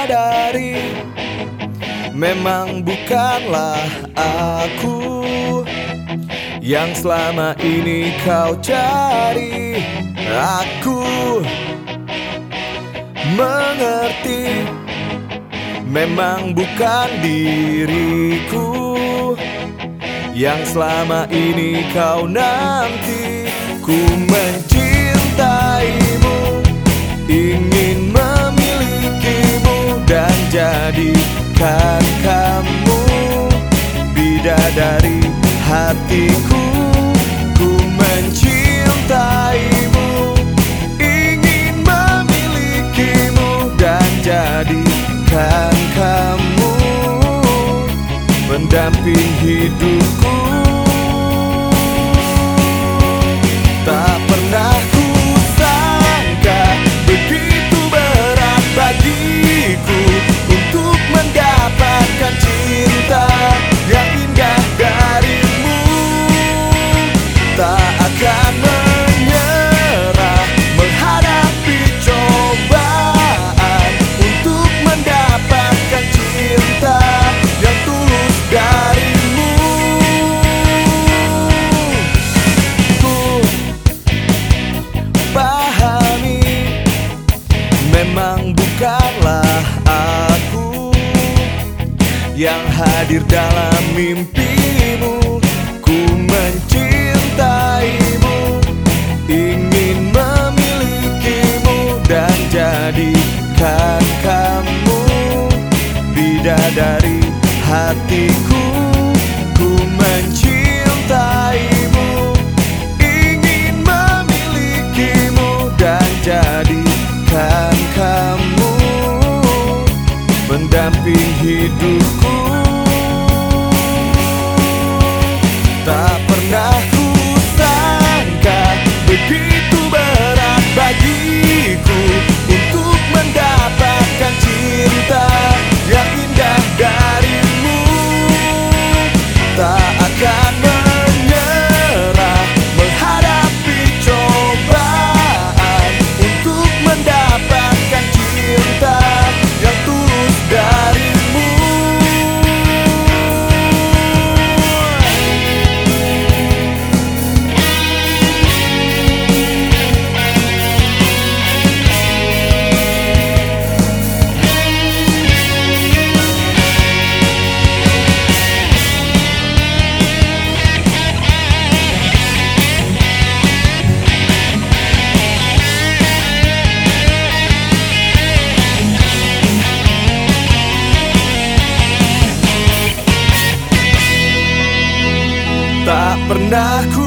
sadari memang bukanlah aku yang selama ini kau cari. Aku mengerti memang bukan diriku yang selama ini kau nanti. Ku mencintaimu, ingin memilikimu dan jadikan kamu bidadari hatiku. Ku mencintaimu, ingin memilikimu dan jadikan kamu pendamping hidupku. Tak pernah ku sangka begitu berat bagiku untuk mendapatkan cinta yang indah darimu. Tak akan menyerah menghadapi cobaan untuk mendapatkan cinta yang tulus darimu. Pahami memang bukanlah aku yang hadir dalam mimpimu. Ku mencintaimu, ingin memilikimu dan jadikan kamu bidadari hatiku. Ku mencintaimu, dan jadikan kamu pendamping hidupku. Tak pernah ku sangka begitu berat bagiku untuk mendapatkan cinta yang indah darimu. Tak akan menyerah menghadapi cobaan untuk mendapatkan cinta yang tulus darimu. Tak pernah ku